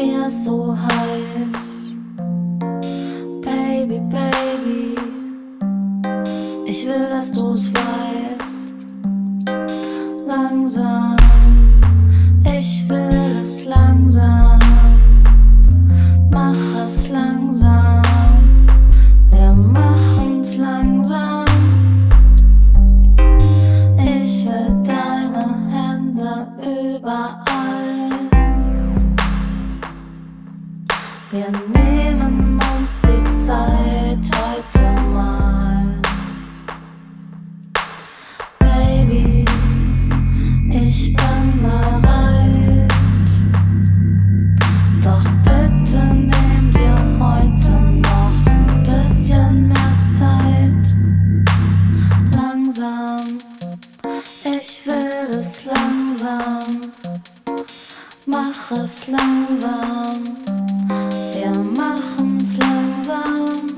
mir ist so heiß. Baby, Baby, ich will, dass du's weißt. Langsam, ich will es langsam. Mach es langsam, wir machen's langsam. Ich will deine Hände überall. Wir nehmen uns die Zeit heute mal. Baby, ich bin bereit. Doch bitte nehm dir heute noch ein bisschen mehr Zeit. Langsam, ich will es langsam. Mach es langsam, wir machen's langsam.